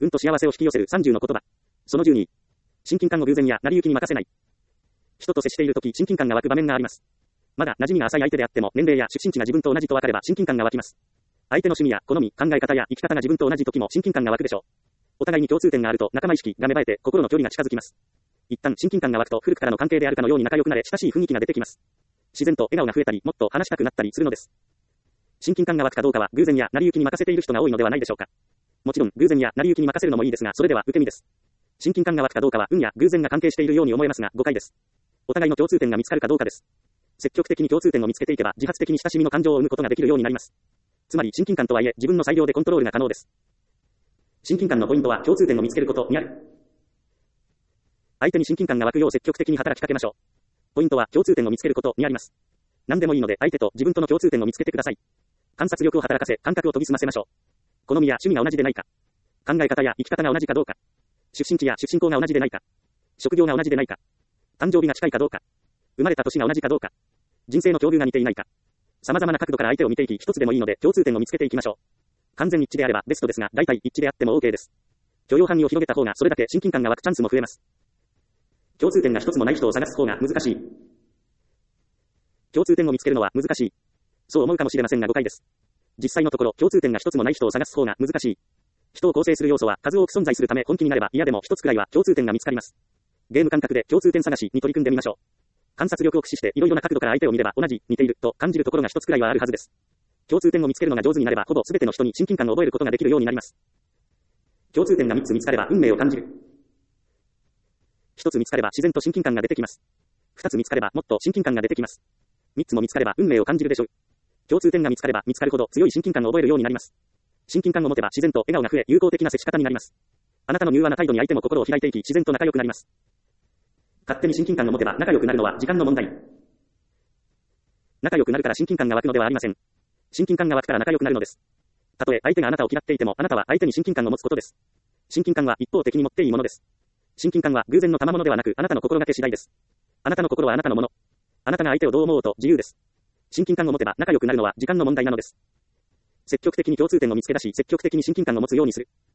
運と幸せを引き寄せる30の言葉。その12。親近感を偶然や成り行きに任せない。人と接しているとき親近感が湧く場面があります。まだ馴染みが浅い相手であっても年齢や出身地が自分と同じと分かれば親近感が湧きます。相手の趣味や好み、考え方や生き方が自分と同じ時も親近感が湧くでしょう。お互いに共通点があると仲間意識が芽生えて心の距離が近づきます。一旦親近感が湧くと古くからの関係であるかのように仲良くなれ親しい雰囲気が出てきます。自然と笑顔が増えたり、もっと話したくなったりするのです。親近感が湧くかどうかは偶然や成り行きに任せている人が多いのではないでしょうか。もちろん偶然や成り行きに任せるのもいいですが、それでは受け身です。親近感が湧くかどうかは運や偶然が関係しているように思えますが誤解です。お互いの共通点が見つかるかどうかです。積極的に共通点を見つけていけば自発的に親しみの感情を生むことができるようになります。つまり親近感とはいえ自分の裁量でコントロールが可能です。親近感のポイントは共通点を見つけることにある。相手に親近感が湧くよう積極的に働きかけましょう。ポイントは共通点を見つけることにあります。何でもいいので相手と自分との共通点を見つけてください。観察力を働かせ感覚を研ぎ澄ませましょう。好みや趣味が同じでないか。考え方や生き方が同じかどうか。出身地や出身校が同じでないか。職業が同じでないか。誕生日が近いかどうか。生まれた年が同じかどうか。人生の境遇が似ていないか。様々な角度から相手を見ていき一つでもいいので共通点を見つけていきましょう。完全一致であればベストですが大体一致であっても OK です。許容範囲を広げた方がそれだけ親近感が湧くチャンスも増えます。共通点が一つもない人を探す方が難しい。共通点を見つけるのは難しい。そう思うかもしれませんが誤解です。実際のところ共通点が一つもない人を探す方が難しい。人を構成する要素は数多く存在するため本気になれば嫌でも一つくらいは共通点が見つかります。ゲーム感覚で共通点探しに取り組んでみましょう。観察力を駆使していろいろな角度から相手を見れば同じ、似ていると感じるところが一つくらいはあるはずです。共通点を見つけるのが上手になればほぼ全ての人に親近感を覚えることができるようになります。共通点が3つ見つかれば運命を感じる。1つ見つかれば自然と親近感が出てきます。2つ見つかればもっと親近感が出てきます。3つも見つかれば運命を感じるでしょう。共通点が見つかれば見つかるほど強い親近感を覚えるようになります。親近感を持てば自然と笑顔が増え友好的な接し方になります。あなたの柔和な態度に相手も心を開いていき自然と仲良くなります。勝手に親近感を持てば仲良くなるのは時間の問題。仲良くなるから親近感が湧くのではありません。親近感が湧くから仲良くなるのです。たとえ相手があなたを嫌っていてもあなたは相手に親近感を持つことです。親近感は一方的に持っていいものです。親近感は偶然の賜物ではなくあなたの心がけ次第です。あなたの心はあなたのもの。あなたが相手をどう思おうと自由です。親近感を持てば仲良くなるのは時間の問題なのです。積極的に共通点を見つけ出し積極的に親近感を持つようにする。